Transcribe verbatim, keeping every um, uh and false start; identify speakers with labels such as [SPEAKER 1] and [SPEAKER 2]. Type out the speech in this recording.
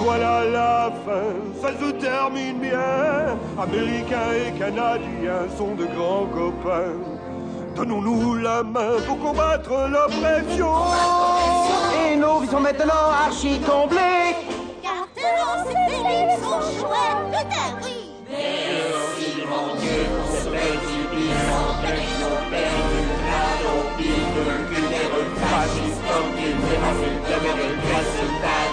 [SPEAKER 1] voilà la fin, ça se termine bien. Américains et Canadiens sont de grands copains. Donnons-nous la main pour combattre l'oppression.
[SPEAKER 2] Et nos vies sont maintenant archi comblées.
[SPEAKER 3] Car tellement ces films sont chouettes, tout à oui.
[SPEAKER 4] Merci mon Dieu pour ce petit bilan. Nos pères du crâne, au pire de cul des refascistes, comme ils dépassent le de classe